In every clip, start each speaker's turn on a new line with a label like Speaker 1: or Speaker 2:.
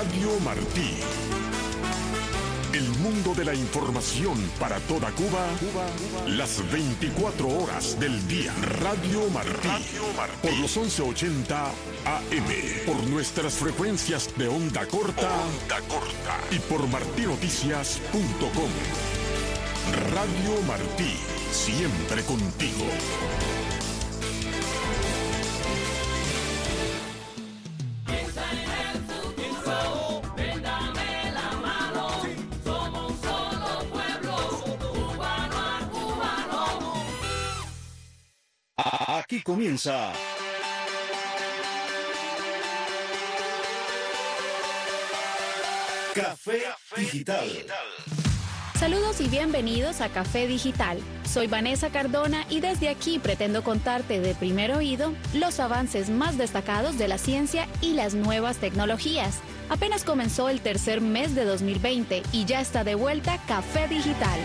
Speaker 1: Radio Martí. El mundo de la información para toda Cuba, las 24 horas del día. Radio Martí. Por los 1180 AM. Por nuestras frecuencias de onda corta. Y por martinoticias.com. Radio Martí. Siempre contigo.
Speaker 2: Aquí comienza Café Digital.
Speaker 3: Saludos y bienvenidos a Café Digital. Soy Vanessa Cardona y desde aquí pretendo contarte de primer oído los avances más destacados de la ciencia y las nuevas tecnologías. Apenas comenzó el tercer mes de 2020 y ya está de vuelta Café Digital.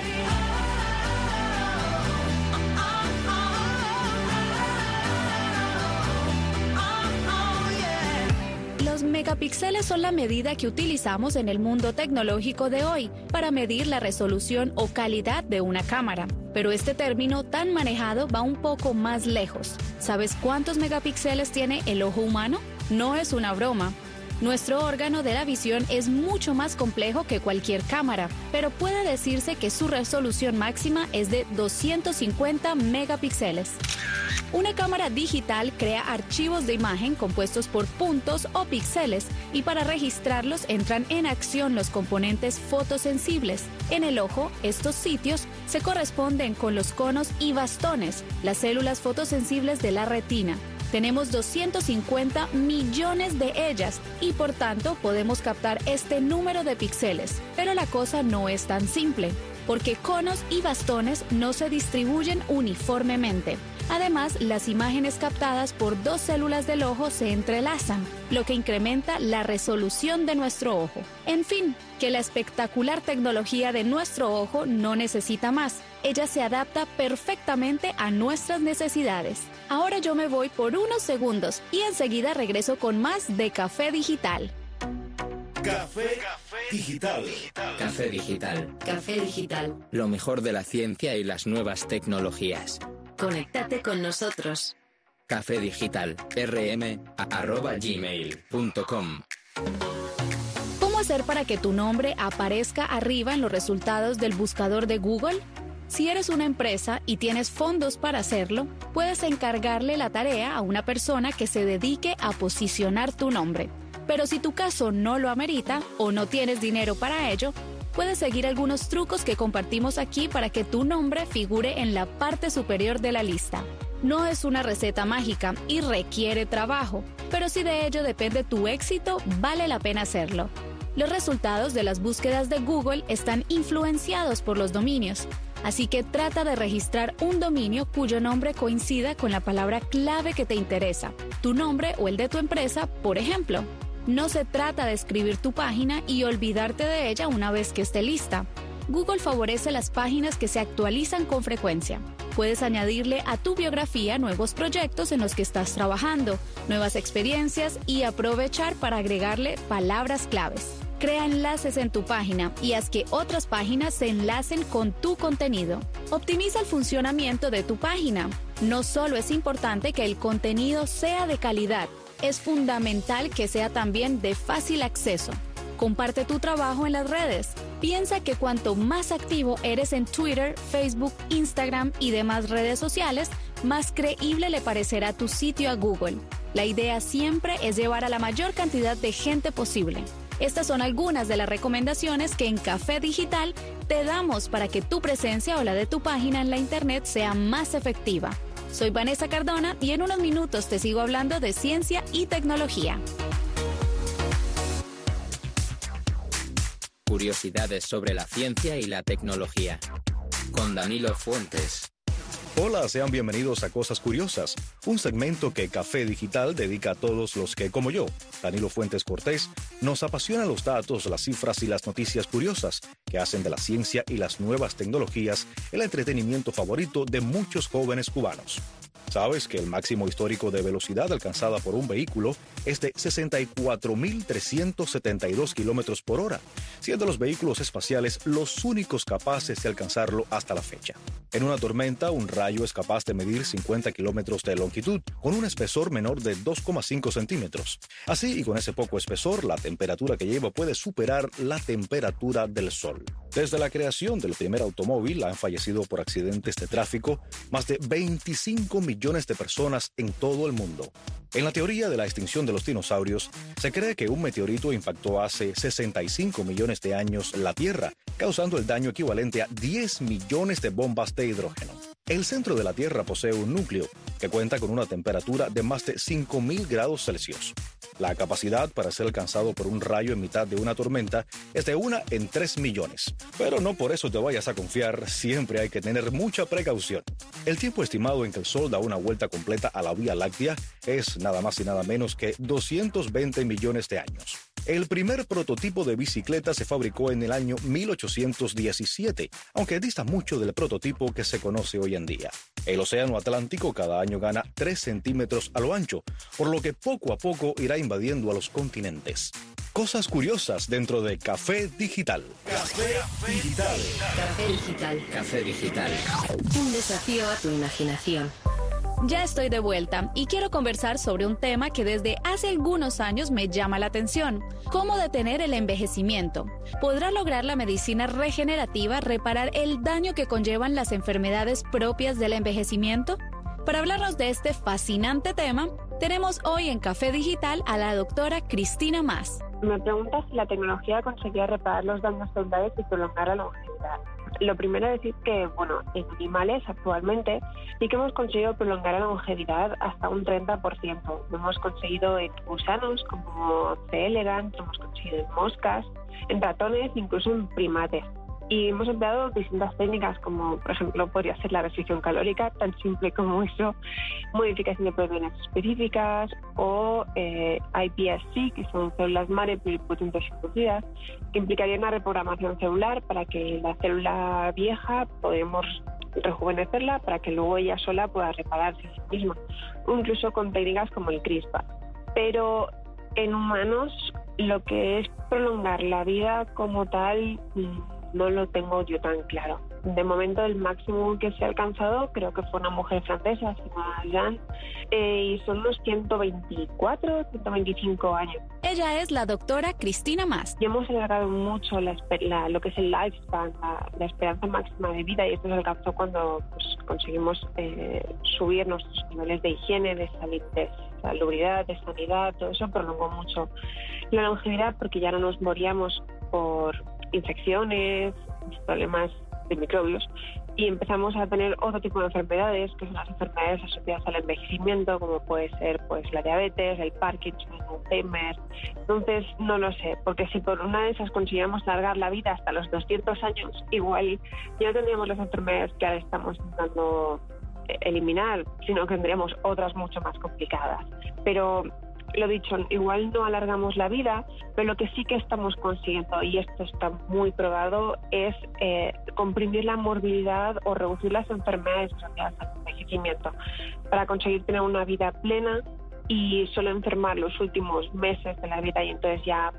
Speaker 3: Los megapíxeles son la medida que utilizamos en el mundo tecnológico de hoy para medir la resolución o calidad de una cámara. Pero este término tan manejado va un poco más lejos. ¿Sabes cuántos megapíxeles tiene el ojo humano? No es una broma. Nuestro órgano de la visión es mucho más complejo que cualquier cámara, pero puede decirse que su resolución máxima es de 250 megapíxeles. Una cámara digital crea archivos de imagen compuestos por puntos o píxeles y para registrarlos entran en acción los componentes fotosensibles. En el ojo, estos sitios se corresponden con los conos y bastones, las células fotosensibles de la retina. Tenemos 250 millones de ellas y por tanto podemos captar este número de píxeles. Pero la cosa no es tan simple, porque conos y bastones no se distribuyen uniformemente. Además, las imágenes captadas por dos células del ojo se entrelazan, lo que incrementa la resolución de nuestro ojo. En fin, que la espectacular tecnología de nuestro ojo no necesita más. Ella se adapta perfectamente a nuestras necesidades. Ahora yo me voy por unos segundos y enseguida regreso con más de Café Digital.
Speaker 2: Café Digital.
Speaker 4: Café Digital.
Speaker 5: Café Digital.
Speaker 4: Lo mejor de la ciencia y las nuevas tecnologías.
Speaker 5: Conéctate con nosotros.
Speaker 4: Café Digital. rm@gmail.com.
Speaker 3: ¿Cómo hacer para que tu nombre aparezca arriba en los resultados del buscador de Google? Si eres una empresa y tienes fondos para hacerlo, puedes encargarle la tarea a una persona que se dedique a posicionar tu nombre. Pero si tu caso no lo amerita o no tienes dinero para ello, puedes seguir algunos trucos que compartimos aquí para que tu nombre figure en la parte superior de la lista. No es una receta mágica y requiere trabajo, pero si de ello depende tu éxito, vale la pena hacerlo. Los resultados de las búsquedas de Google están influenciados por los dominios, así que trata de registrar un dominio cuyo nombre coincida con la palabra clave que te interesa, tu nombre o el de tu empresa, por ejemplo. No se trata de escribir tu página y olvidarte de ella una vez que esté lista. Google favorece las páginas que se actualizan con frecuencia. Puedes añadirle a tu biografía nuevos proyectos en los que estás trabajando, nuevas experiencias y aprovechar para agregarle palabras claves. Crea enlaces en tu página y haz que otras páginas se enlacen con tu contenido. Optimiza el funcionamiento de tu página. No solo es importante que el contenido sea de calidad, es fundamental que sea también de fácil acceso. Comparte tu trabajo en las redes. Piensa que cuanto más activo eres en Twitter, Facebook, Instagram y demás redes sociales, más creíble le parecerá tu sitio a Google. La idea siempre es llevar a la mayor cantidad de gente posible. Estas son algunas de las recomendaciones que en Café Digital te damos para que tu presencia o la de tu página en la Internet sea más efectiva. Soy Vanessa Cardona y en unos minutos te sigo hablando de ciencia y tecnología.
Speaker 4: Curiosidades sobre la ciencia y la tecnología. Con Danilo Fuentes.
Speaker 6: Hola, sean bienvenidos a Cosas Curiosas, un segmento que Café Digital dedica a todos los que, como yo, Danilo Fuentes Cortés, nos apasionan los datos, las cifras y las noticias curiosas que hacen de la ciencia y las nuevas tecnologías el entretenimiento favorito de muchos jóvenes cubanos. ¿Sabes que el máximo histórico de velocidad alcanzada por un vehículo es de 64.372 kilómetros por hora, siendo los vehículos espaciales los únicos capaces de alcanzarlo hasta la fecha? En una tormenta, un rayo es capaz de medir 50 kilómetros de longitud, con un espesor menor de 2,5 centímetros. Así, y con ese poco espesor, la temperatura que lleva puede superar la temperatura del Sol. Desde la creación del primer automóvil han fallecido por accidentes de tráfico más de 25 millones de personas en todo el mundo. En la teoría de la extinción de los dinosaurios, se cree que un meteorito impactó hace 65 millones de años la Tierra, causando el daño equivalente a 10 millones de bombas de hidrógeno. El centro de la Tierra posee un núcleo que cuenta con una temperatura de más de 5.000 grados Celsius. La capacidad para ser alcanzado por un rayo en mitad de una tormenta es de 1 en 3 millones. Pero no por eso te vayas a confiar, siempre hay que tener mucha precaución. El tiempo estimado en que el Sol da una vuelta completa a la Vía Láctea es nada más y nada menos que 220 millones de años. El primer prototipo de bicicleta se fabricó en el año 1817, aunque dista mucho del prototipo que se conoce hoy en día. El océano Atlántico cada año gana 3 centímetros a lo ancho, por lo que poco a poco irá invadiendo a los continentes. Cosas curiosas dentro de Café Digital.
Speaker 2: Café Digital.
Speaker 5: Café Digital.
Speaker 4: Café Digital.
Speaker 5: Un desafío a tu imaginación.
Speaker 3: Ya estoy de vuelta y quiero conversar sobre un tema que desde hace algunos años me llama la atención. ¿Cómo detener el envejecimiento? ¿Podrá lograr la medicina regenerativa reparar el daño que conllevan las enfermedades propias del envejecimiento? Para hablarnos de este fascinante tema, tenemos hoy en Café Digital a la doctora Cristina Mas.
Speaker 7: Me preguntas si la tecnología conseguía reparar los daños celulares y prolongar la longevidad. Lo primero es decir que, en animales actualmente sí que hemos conseguido prolongar la longevidad hasta un 30%. Lo hemos conseguido en gusanos como C. elegans, lo hemos conseguido en moscas, en ratones, incluso en primates. Y hemos empleado distintas técnicas, como por ejemplo podría ser la restricción calórica, tan simple como eso, modificación de proteínas específicas o iPSC, que son células madre pluripotentes inducidas, que implicarían una reprogramación celular para que la célula vieja podemos rejuvenecerla para que luego ella sola pueda repararse a sí misma, o incluso con técnicas como el CRISPR. Pero en humanos lo que es prolongar la vida como tal no lo tengo yo tan claro. De momento el máximo que se ha alcanzado creo que fue una mujer francesa, se llama Jeanne, y son unos 124, 125 años.
Speaker 3: Ella es la doctora Cristina Mas.
Speaker 7: Y hemos alargado mucho lo que es el lifespan, la esperanza máxima de vida, y esto se alcanzó cuando conseguimos subir nuestros niveles de higiene, de salubridad, de sanidad. Todo eso prolongó mucho la longevidad porque ya no nos moríamos por infecciones, problemas de microbios, y empezamos a tener otro tipo de enfermedades, que son las enfermedades asociadas al envejecimiento, como puede ser la diabetes, el Parkinson, el Alzheimer. Entonces, no lo sé, porque si por una de esas consiguiéramos alargar la vida hasta los 200 años, igual ya no tendríamos las enfermedades que ahora estamos intentando eliminar, sino que tendríamos otras mucho más complicadas. Pero lo dicho, igual no alargamos la vida, pero lo que sí que estamos consiguiendo, y esto está muy probado, es comprimir la morbilidad o reducir las enfermedades asociadas al envejecimiento para conseguir tener una vida plena y solo enfermar los últimos meses de la vida y entonces ya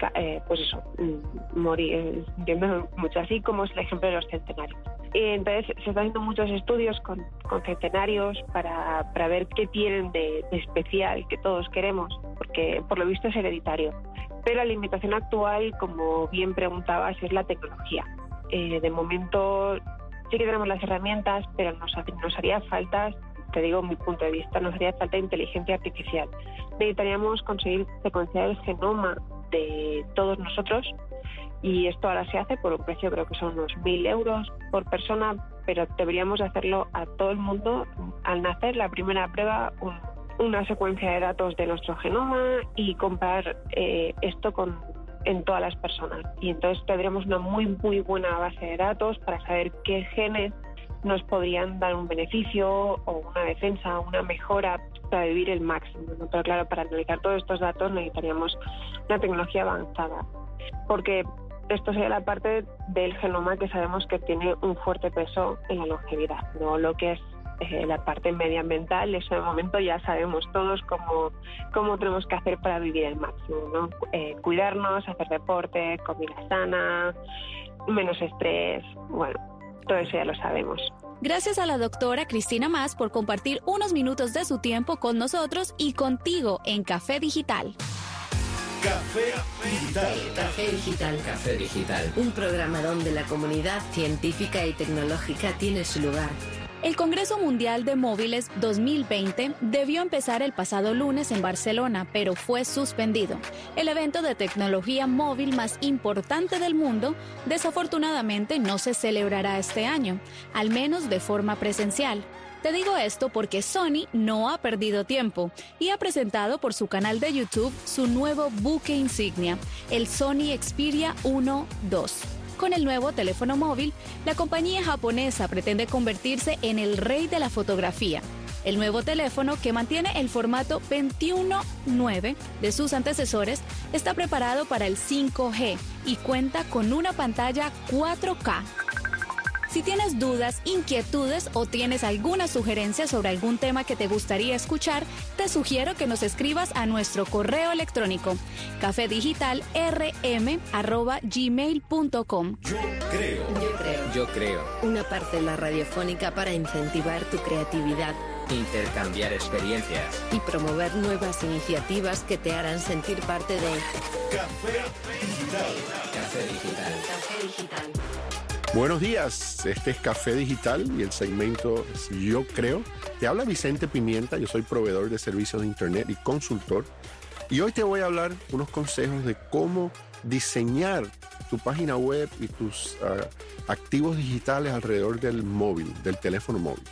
Speaker 7: morir, entiendo mucho, así como es el ejemplo de los centenarios. Entonces se están haciendo muchos estudios con centenarios para ver qué tienen de especial que todos queremos, porque por lo visto es hereditario. Pero la limitación actual, como bien preguntabas, es la tecnología. De momento sí que tenemos las herramientas, pero nos haría falta, te digo mi punto de vista, nos haría falta inteligencia artificial. Necesitaríamos conseguir secuenciar el genoma de todos nosotros, y esto ahora se hace por un precio, creo que son unos 1.000 euros por persona, pero deberíamos hacerlo a todo el mundo. Al nacer, la primera prueba, una secuencia de datos de nuestro genoma y comparar esto en todas las personas. Y entonces tendríamos una muy, muy buena base de datos para saber qué genes nos podrían dar un beneficio o una defensa, una mejora para vivir el máximo, ¿no? Pero claro, para analizar todos estos datos necesitaríamos una tecnología avanzada, porque esto sería la parte del genoma que sabemos que tiene un fuerte peso en la longevidad, no lo que es la parte medioambiental, eso de momento ya sabemos todos cómo tenemos que hacer para vivir al máximo, ¿no? Cuidarnos, hacer deporte, comida sana, menos estrés, bueno, todo eso ya lo sabemos.
Speaker 3: Gracias a la doctora Cristina Mas por compartir unos minutos de su tiempo con nosotros y contigo en Café Digital.
Speaker 2: Café Digital.
Speaker 5: Café Digital.
Speaker 4: Café Digital.
Speaker 5: Un programa donde la comunidad científica y tecnológica tiene su lugar.
Speaker 3: El Congreso Mundial de Móviles 2020 debió empezar el pasado lunes en Barcelona, pero fue suspendido. El evento de tecnología móvil más importante del mundo, desafortunadamente no se celebrará este año, al menos de forma presencial. Te digo esto porque Sony no ha perdido tiempo y ha presentado por su canal de YouTube su nuevo buque insignia, el Sony Xperia 1 II. Con el nuevo teléfono móvil, la compañía japonesa pretende convertirse en el rey de la fotografía. El nuevo teléfono, que mantiene el formato 21:9 de sus antecesores, está preparado para el 5G y cuenta con una pantalla 4K. Si tienes dudas, inquietudes o tienes alguna sugerencia sobre algún tema que te gustaría escuchar, te sugiero que nos escribas a nuestro correo electrónico cafedigitalrm@gmail.com.
Speaker 4: Yo creo.
Speaker 5: Una parcela radiofónica para incentivar tu creatividad,
Speaker 4: Intercambiar experiencias.
Speaker 5: y promover nuevas iniciativas que te harán sentir parte de
Speaker 2: Café Digital.
Speaker 4: Café Digital.
Speaker 5: Café Digital.
Speaker 8: Buenos días, este es Café Digital y el segmento es Yo Creo. Te habla Vicente Pimienta, yo soy proveedor de servicios de Internet y consultor. Y hoy te voy a hablar unos consejos de cómo diseñar tu página web y tus activos digitales alrededor del móvil, del teléfono móvil.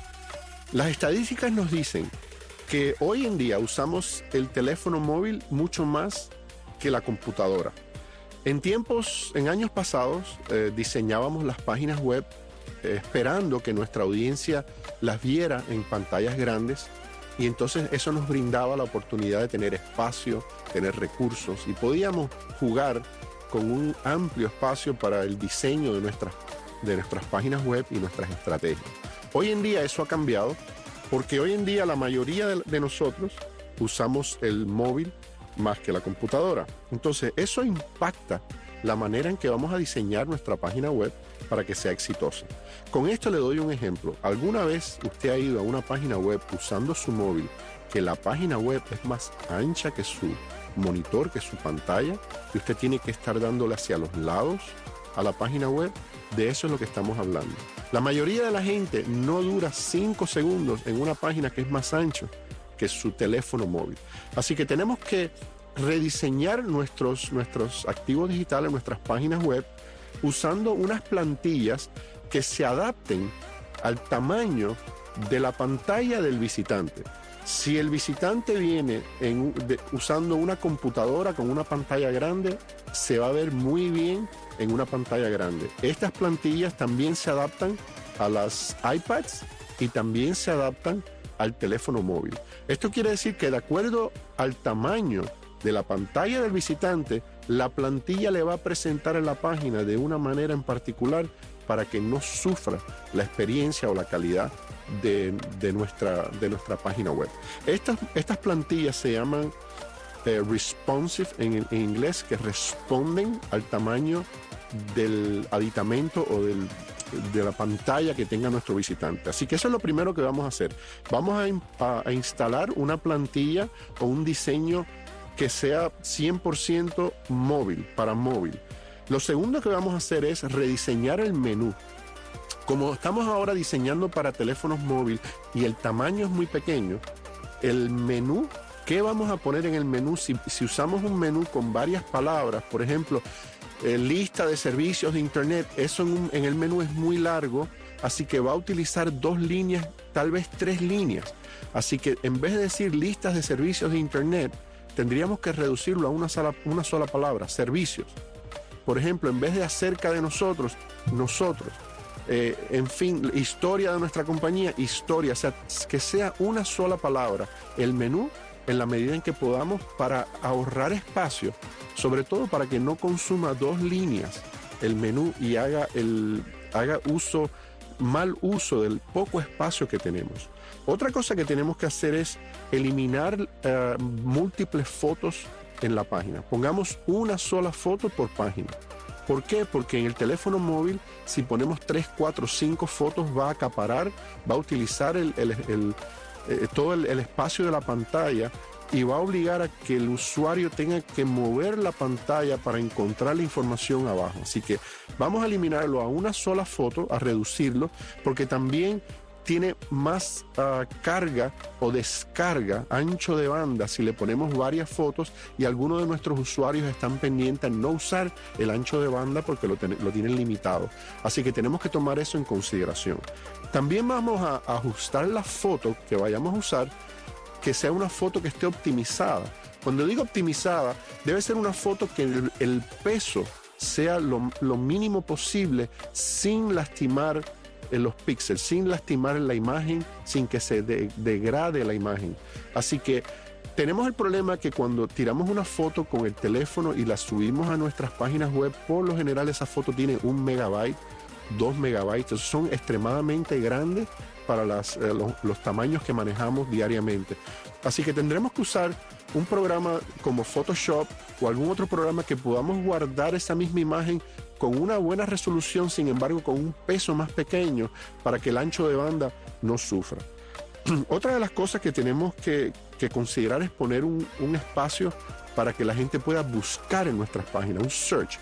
Speaker 8: Las estadísticas nos dicen que hoy en día usamos el teléfono móvil mucho más que la computadora. En años pasados, diseñábamos las páginas web esperando que nuestra audiencia las viera en pantallas grandes y entonces eso nos brindaba la oportunidad de tener espacio, tener recursos y podíamos jugar con un amplio espacio para el diseño de nuestras páginas web y nuestras estrategias. Hoy en día eso ha cambiado porque hoy en día la mayoría de nosotros usamos el móvil más que la computadora. Entonces, eso impacta la manera en que vamos a diseñar nuestra página web para que sea exitosa. Con esto le doy un ejemplo. ¿Alguna vez usted ha ido a una página web usando su móvil que la página web es más ancha que su monitor, que su pantalla, y usted tiene que estar dándole hacia los lados a la página web? De eso es lo que estamos hablando. La mayoría de la gente no dura 5 segundos en una página que es más ancha que su teléfono móvil. Así que tenemos que rediseñar nuestros activos digitales, nuestras páginas web, usando unas plantillas que se adapten al tamaño de la pantalla del visitante. Si el visitante viene usando una computadora con una pantalla grande, se va a ver muy bien en una pantalla grande. Estas plantillas también se adaptan a las iPads y también se adaptan al teléfono móvil. Esto quiere decir que de acuerdo al tamaño de la pantalla del visitante, la plantilla le va a presentar en la página de una manera en particular para que no sufra la experiencia o la calidad de nuestra página web. Estas plantillas se llaman responsive en inglés, que responden al tamaño del aditamento o de la pantalla que tenga nuestro visitante. Así que eso es lo primero que vamos a hacer. Vamos a instalar una plantilla o un diseño que sea 100% móvil, para móvil. Lo segundo que vamos a hacer es rediseñar el menú. Como estamos ahora diseñando para teléfonos móviles y el tamaño es muy pequeño, el menú, ¿qué vamos a poner en el menú? Si usamos un menú con varias palabras, por ejemplo, lista de servicios de Internet, eso en el menú es muy largo, así que va a utilizar 2 líneas, tal vez 3 líneas. Así que en vez de decir listas de servicios de Internet, tendríamos que reducirlo a una sola palabra, servicios. Por ejemplo, en vez de acerca de nosotros, en fin, historia de nuestra compañía, historia, o sea, que sea una sola palabra el menú en la medida en que podamos, para ahorrar espacio, sobre todo para que no consuma 2 líneas el menú y haga uso mal uso del poco espacio que tenemos. Otra cosa que tenemos que hacer es eliminar múltiples fotos en la página. Pongamos una sola foto por página. ¿Por qué? Porque en el teléfono móvil, si ponemos 3, 4, 5 fotos, va a acaparar, va a utilizar todo el espacio de la pantalla y va a obligar a que el usuario tenga que mover la pantalla para encontrar la información abajo. Así que vamos a eliminarlo a una sola foto, a reducirlo, porque también tiene más carga o descarga, ancho de banda, si le ponemos varias fotos, y algunos de nuestros usuarios están pendientes a no usar el ancho de banda porque lo tienen limitado. Así que tenemos que tomar eso en consideración. También vamos a ajustar la foto que vayamos a usar, que sea una foto que esté optimizada. Cuando digo optimizada, debe ser una foto que el peso sea lo mínimo posible sin lastimar en los píxeles, sin lastimar en la imagen, sin que se degrade la imagen. Así que tenemos el problema que cuando tiramos una foto con el teléfono y la subimos a nuestras páginas web, por lo general esa foto tiene 1 megabyte, 2 megabytes, son extremadamente grandes para los tamaños que manejamos diariamente. Así que tendremos que usar un programa como Photoshop o algún otro programa que podamos guardar esa misma imagen con una buena resolución, sin embargo con un peso más pequeño, para que el ancho de banda no sufra. Otra de las cosas que tenemos que considerar es poner un espacio para que la gente pueda buscar en nuestras páginas, un search,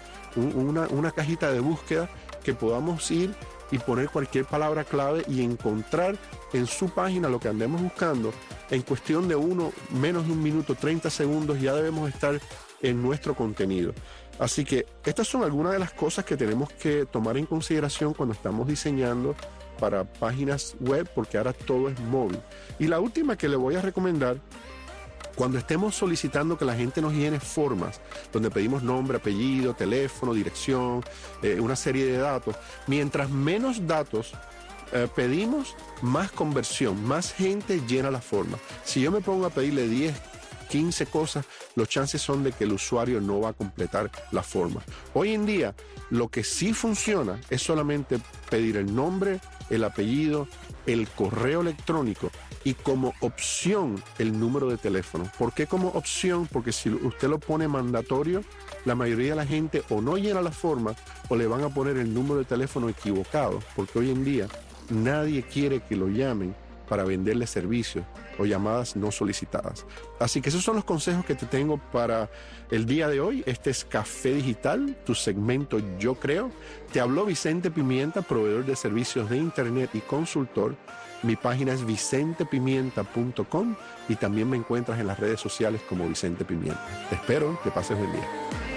Speaker 8: una cajita de búsqueda que podamos ir y poner cualquier palabra clave y encontrar en su página lo que andemos buscando. En cuestión de menos de un minuto, 30 segundos, ya debemos estar en nuestro contenido. Así que estas son algunas de las cosas que tenemos que tomar en consideración cuando estamos diseñando para páginas web, porque ahora todo es móvil. Y la última que le voy a recomendar, cuando estemos solicitando que la gente nos llene formas, donde pedimos nombre, apellido, teléfono, dirección, una serie de datos, mientras menos datos pedimos, más conversión, más gente llena la forma. Si yo me pongo a pedirle 10, 15 cosas, los chances son de que el usuario no va a completar la forma. Hoy en día, lo que sí funciona es solamente pedir el nombre, el apellido, el correo electrónico y como opción el número de teléfono. ¿Por qué como opción? Porque si usted lo pone mandatorio, la mayoría de la gente o no llena la forma o le van a poner el número de teléfono equivocado, porque hoy en día nadie quiere que lo llamen para venderle servicios o llamadas no solicitadas. Así que esos son los consejos que te tengo para el día de hoy. Este es Café Digital, tu segmento Yo Creo. Te habló Vicente Pimienta, proveedor de servicios de internet y consultor. Mi página es vicentepimienta.com y también me encuentras en las redes sociales como Vicente Pimienta. Te espero, que pases buen día.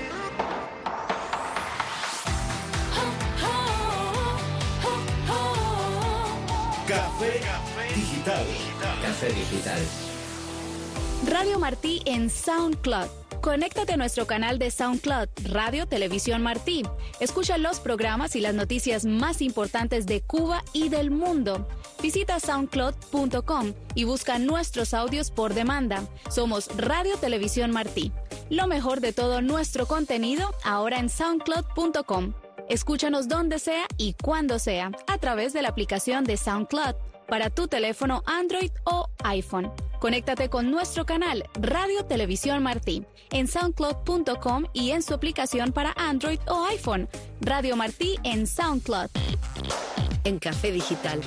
Speaker 2: Café Digital.
Speaker 4: Café Digital.
Speaker 3: Radio Martí en SoundCloud. Conéctate a nuestro canal de SoundCloud, Radio Televisión Martí. Escucha los programas y las noticias más importantes de Cuba y del mundo. Visita soundcloud.com y busca nuestros audios por demanda. Somos Radio Televisión Martí. Lo mejor de todo nuestro contenido ahora en soundcloud.com. Escúchanos donde sea y cuando sea a través de la aplicación de SoundCloud para tu teléfono Android o iPhone. Conéctate con nuestro canal Radio Televisión Martí en soundcloud.com y en su aplicación para Android o iPhone. Radio Martí en SoundCloud.
Speaker 5: En Café Digital.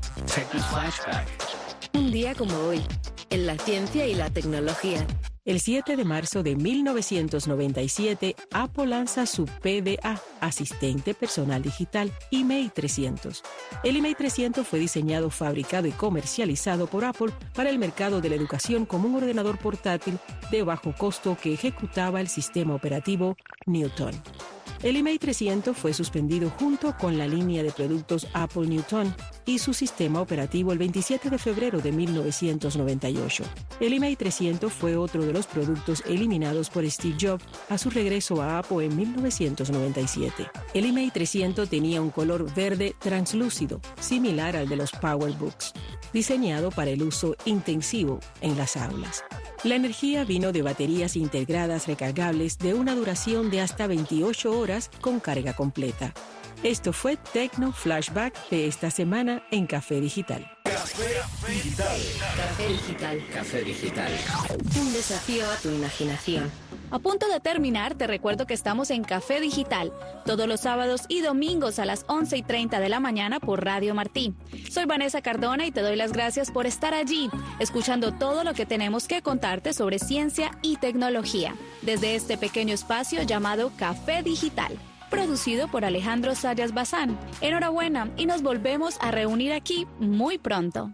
Speaker 5: Un día como hoy, en la ciencia y la tecnología.
Speaker 9: El 7 de marzo de 1997, Apple lanza su PDA, Asistente Personal Digital, IMEI 300. El IMEI 300 fue diseñado, fabricado y comercializado por Apple para el mercado de la educación como un ordenador portátil de bajo costo que ejecutaba el sistema operativo Newton. El IMEI 300 fue suspendido junto con la línea de productos Apple Newton y su sistema operativo el 27 de febrero de 1998. El IMEI 300 fue otro de los productos eliminados por Steve Jobs a su regreso a Apple en 1997. El IMEI 300 tenía un color verde translúcido, similar al de los PowerBooks, diseñado para el uso intensivo en las aulas. La energía vino de baterías integradas recargables de una duración de hasta 28 horas con carga completa. Esto fue Tecno Flashback de esta semana en Café Digital.
Speaker 2: Café Digital.
Speaker 5: Café Digital.
Speaker 4: Café Digital.
Speaker 5: Un desafío a tu imaginación.
Speaker 3: A punto de terminar, te recuerdo que estamos en Café Digital, todos los sábados y domingos a las 11:30 de la mañana por Radio Martí. Soy Vanessa Cardona y te doy las gracias por estar allí, escuchando todo lo que tenemos que contarte sobre ciencia y tecnología, desde este pequeño espacio llamado Café Digital, producido por Alejandro Sayas Bazán. Enhorabuena y nos volvemos a reunir aquí muy pronto.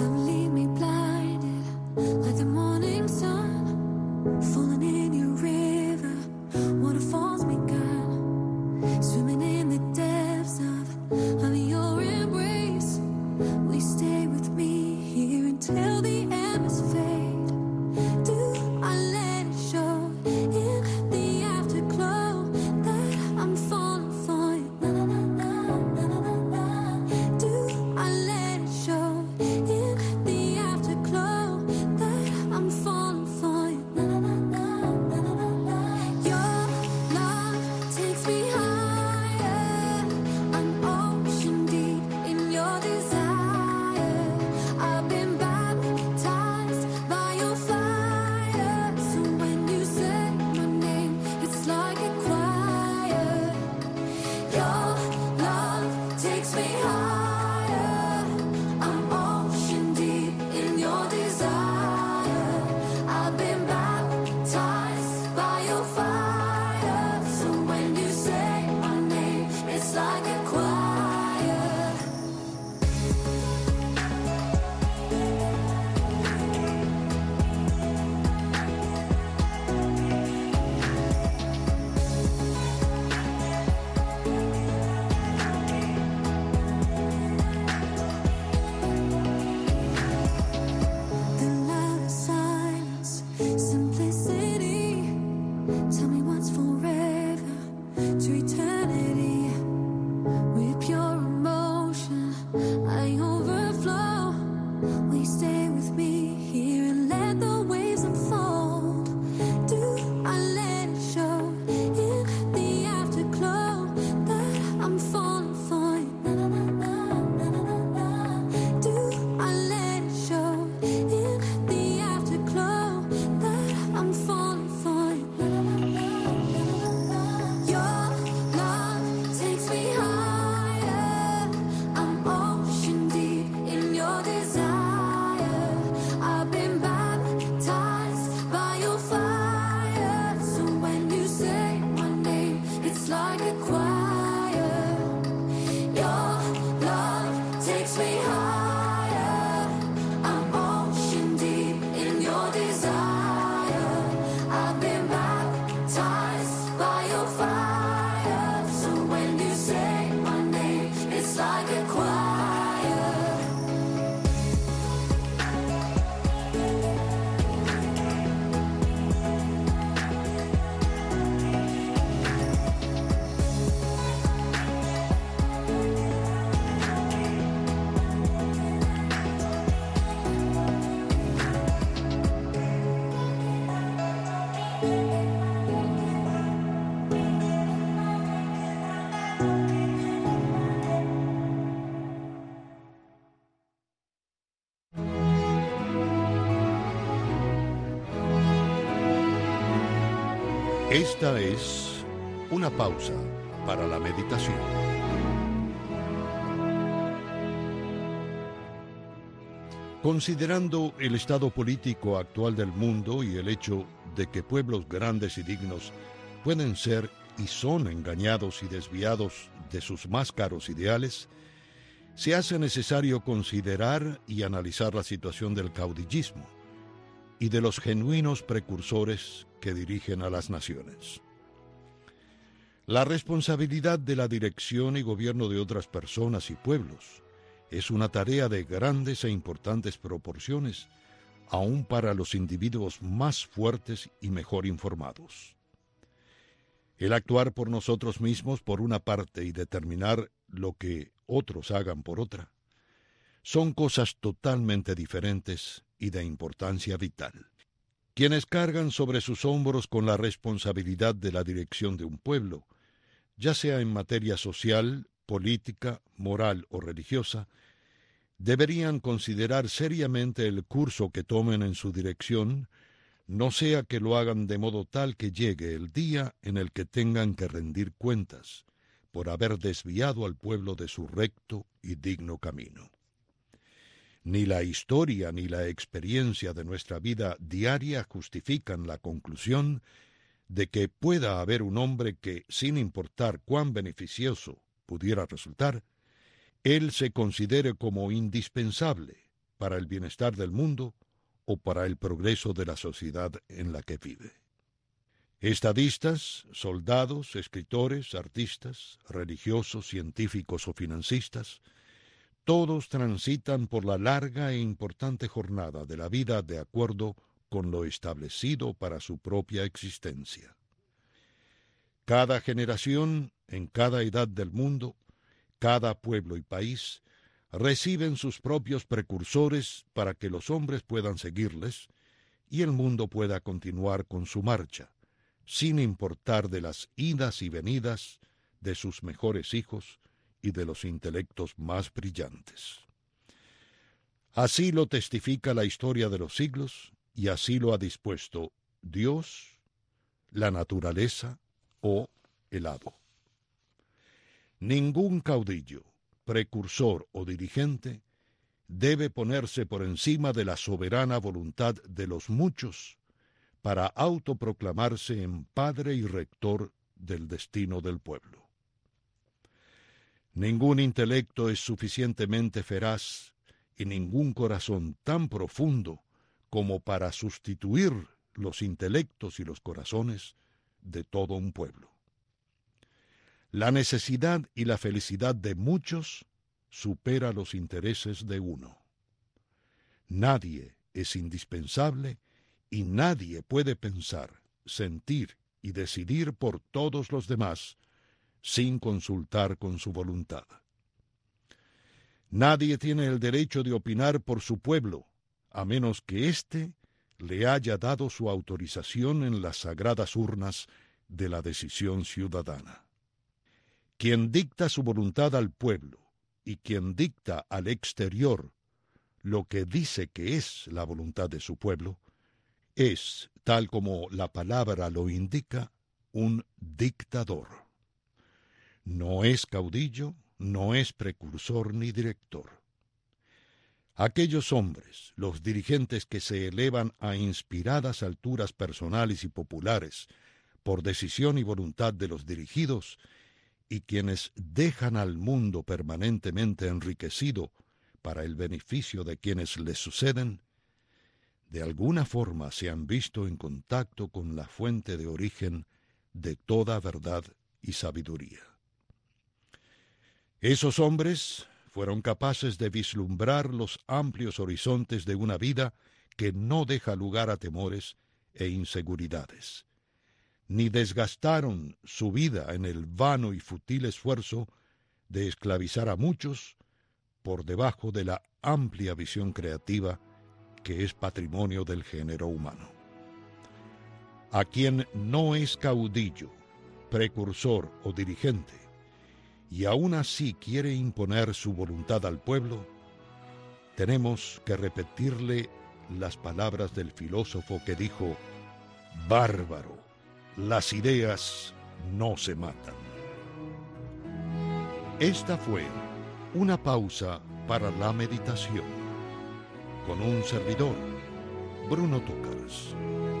Speaker 10: Swimming in the depths of your embrace. We stay with me here until the embers fade. Do I let it show in the afterglow that I'm falling for you? Na, na, na, na, na, na, na. Do I let it show in the afterglow that I'm falling for you? Na, na, na, na, na, na, na. Your love takes me high.
Speaker 11: Esta es una pausa para la meditación. Considerando el estado político actual del mundo y el hecho de que pueblos grandes y dignos pueden ser y son engañados y desviados de sus más caros ideales, se hace necesario considerar y analizar la situación del caudillismo y de los genuinos precursores que dirigen a las naciones. La responsabilidad de la dirección y gobierno de otras personas y pueblos es una tarea de grandes e importantes proporciones, aun para los individuos más fuertes y mejor informados. El actuar por nosotros mismos por una parte y determinar lo que otros hagan por otra, son cosas totalmente diferentes y de importancia vital. Quienes cargan sobre sus hombros con la responsabilidad de la dirección de un pueblo, ya sea en materia social, política, moral o religiosa, deberían considerar seriamente el curso que tomen en su dirección, no sea que lo hagan de modo tal que llegue el día en el que tengan que rendir cuentas por haber desviado al pueblo de su recto y digno camino. Ni la historia ni la experiencia de nuestra vida diaria justifican la conclusión de que pueda haber un hombre que, sin importar cuán beneficioso pudiera resultar, él se considere como indispensable para el bienestar del mundo o para el progreso de la sociedad en la que vive. Estadistas, soldados, escritores, artistas, religiosos, científicos o financistas, todos transitan por la larga e importante jornada de la vida de acuerdo con lo establecido para su propia existencia. Cada generación, en cada edad del mundo, cada pueblo y país, reciben sus propios precursores para que los hombres puedan seguirles y el mundo pueda continuar con su marcha, sin importar de las idas y venidas de sus mejores hijos y de los intelectos más brillantes. Así lo testifica la historia de los siglos y así lo ha dispuesto Dios, la naturaleza o el hado. Ningún caudillo, precursor o dirigente debe ponerse por encima de la soberana voluntad de los muchos para autoproclamarse en padre y rector del destino del pueblo. Ningún intelecto es suficientemente feraz y ningún corazón tan profundo como para sustituir los intelectos y los corazones de todo un pueblo. La necesidad y la felicidad de muchos supera los intereses de uno. Nadie es indispensable y nadie puede pensar, sentir y decidir por todos los demás sin consultar con su voluntad. Nadie tiene el derecho de opinar por su pueblo, a menos que éste le haya dado su autorización en las sagradas urnas de la decisión ciudadana. Quien dicta su voluntad al pueblo y quien dicta al exterior lo que dice que es la voluntad de su pueblo, es, tal como la palabra lo indica, un dictador. No es caudillo, no es precursor ni director. Aquellos hombres, los dirigentes que se elevan a inspiradas alturas personales y populares por decisión y voluntad de los dirigidos, y quienes dejan al mundo permanentemente enriquecido para el beneficio de quienes les suceden, de alguna forma se han visto en contacto con la fuente de origen de toda verdad y sabiduría. Esos hombres fueron capaces de vislumbrar los amplios horizontes de una vida que no deja lugar a temores e inseguridades, ni desgastaron su vida en el vano y fútil esfuerzo de esclavizar a muchos por debajo de la amplia visión creativa que es patrimonio del género humano. A quien no es caudillo, precursor o dirigente, y aún así quiere imponer su voluntad al pueblo, tenemos que repetirle las palabras del filósofo que dijo: «Bárbaro, las ideas no se matan». Esta fue una pausa para la meditación con un servidor, Bruno Túcaras.